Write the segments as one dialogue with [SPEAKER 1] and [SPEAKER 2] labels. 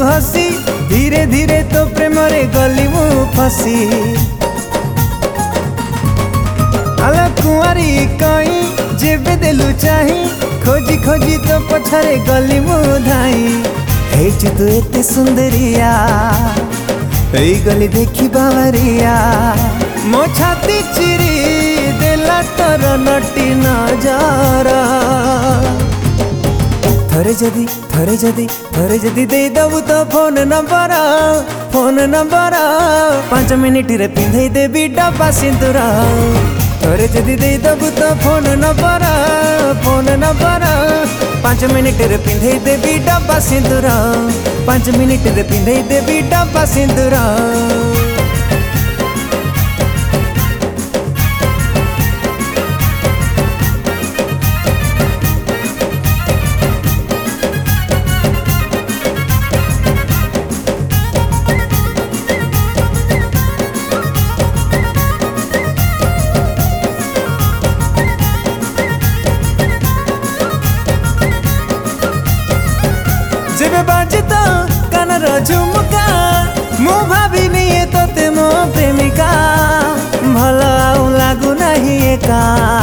[SPEAKER 1] हसी धीरे धीरे तो प्रेम रे गली मु फसी आला कुआरी कई जेबे देलु चाही खोजी खोजी तो पछरे गली मु धाई हेची तू एते सुंदरिया एई गली देखी बावरिया मो छाती चिरी देला तोर नटी नजर थरे जदी दे दबु तो फोन नंबर 5 मिनिट रे पिंधे देबी डब्बा सिंदूर थरे जदी दे दबु तो फोन नंबर 5 मिनिट रे पिंधे देबी डब्बा सिंदूर 5 मिनिट रे पिंधे देबी डब्बा सिंदूर जेबे बाजता कानर झुमका मु भाविनी तोते मो प्रेमिका भल आउ लागू नहीं एका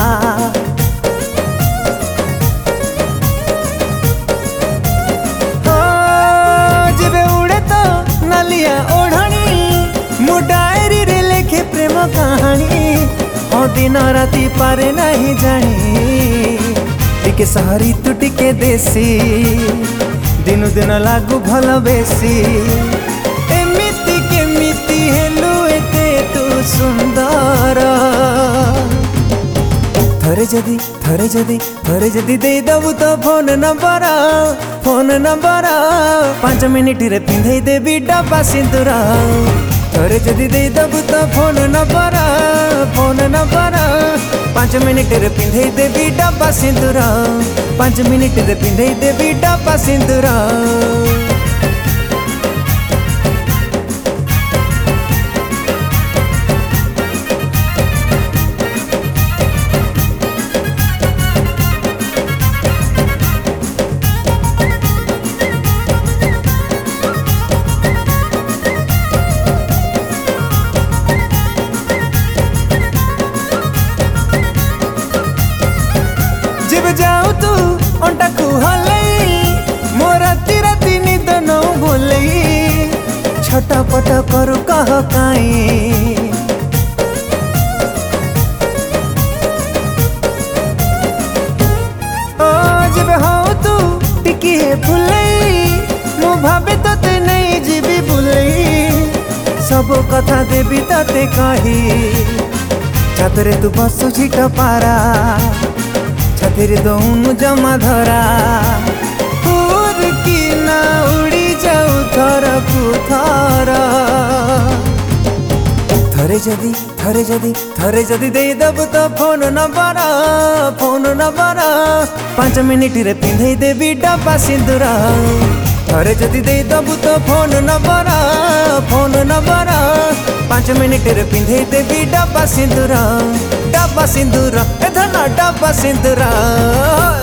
[SPEAKER 1] जेबे उड़े तो नालिया ओढ़नी मु डायरी रे लिखे प्रेम कहानी हो दिन राति पारे नहीं जानी टिके सहरी तू टिके देसी दिनु दिन लागू भल बेसी एमिति केमिति हेलु एते तू सुंदर थरे जदी दे दबु तो फोन नंबर 5 मिनिट रे पिंधे देबी डब्बा सिंदूर थरे जदी दे दबु तो फोन नंबर 5 मिनिट रे पिंधे देबी डब्बा सिंदूर 5 मिनिट रे पिंधे देबी डब्बा सिंदूर जब जाऊ तू अंटा को हलई मो राती राती निद न भूलई छटपट करू कह काई जब हाउ तू टिकी भूलई मु भाबे तोते नहीं जीवी भूलई सब कथा देबी तते कही छातरे तू बसु झिट पारा छातिर दौनु जमा धरा पूर की ना उड़ी जाऊ थर को थर थरे जदी दे दबु तो फोन नंबर 5 मिनिट रे पिंधे देबी डब्बा सिंदूर थरे जदी दे दबु तो फोन नंबर 5 मिनिट रे पिंधे देबी डब्बा सिंदूर ए धना डब्बा सिंदूर